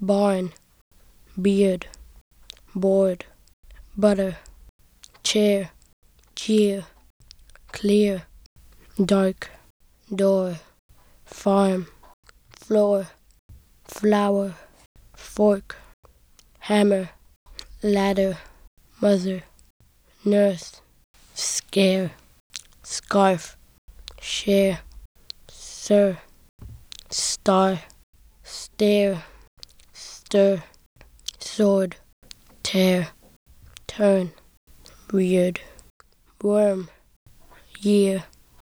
barn, beard, board, butter, chair, cheer, clear, dark, door, farm, floor, flower, fork, hammer, ladder, mother, nurse, scare, scarf, share, sir, star, stare, stir, sword, tear, turn, weird, worm, year,